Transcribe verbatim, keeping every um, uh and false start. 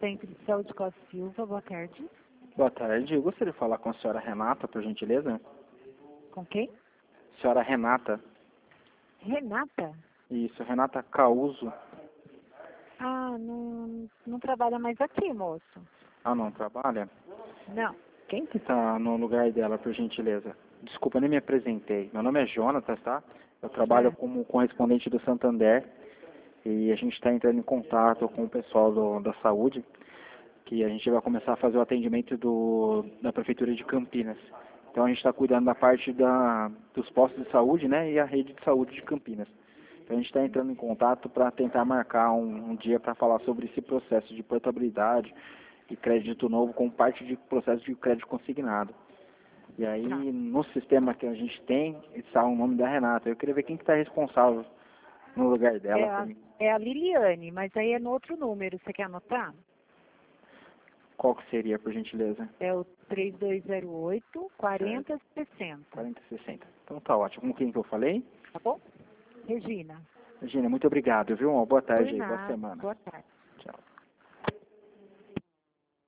Centro de Saúde Costa Silva, boa tarde. Boa tarde. Eu gostaria de falar com a senhora Renata, por gentileza. Com quem? Senhora Renata. Renata? Isso, Renata Causo. Ah, não, não trabalha mais aqui, moço. Ah, não trabalha? Não. Quem que tá no lugar dela, por gentileza? Desculpa, nem me apresentei. Meu nome é Jonatas, tá? Eu trabalho É. como correspondente do Santander e a gente está entrando em contato com o pessoal do, da saúde, que a gente vai começar a fazer o atendimento do, da Prefeitura de Campinas. Então a gente está cuidando da parte da, dos postos de saúde, né, e a rede de saúde de Campinas. Então a gente está entrando em contato para tentar marcar um, um dia para falar sobre esse processo de portabilidade e crédito novo como parte de processo de crédito consignado. E aí, Tá. no sistema que a gente tem, está o nome da Renata. Eu queria ver quem que está responsável no lugar dela. É a, é a Liliane, mas aí é no outro número. Você quer anotar? Qual que seria, por gentileza? É o três dois zero oito, quarenta sessenta. quarenta sessenta. Então tá ótimo. Com quem que eu falei? Tá bom? Regina. Regina, muito obrigado, viu? Uma boa Por tarde aí, boa nada. semana. Boa tarde. Tchau.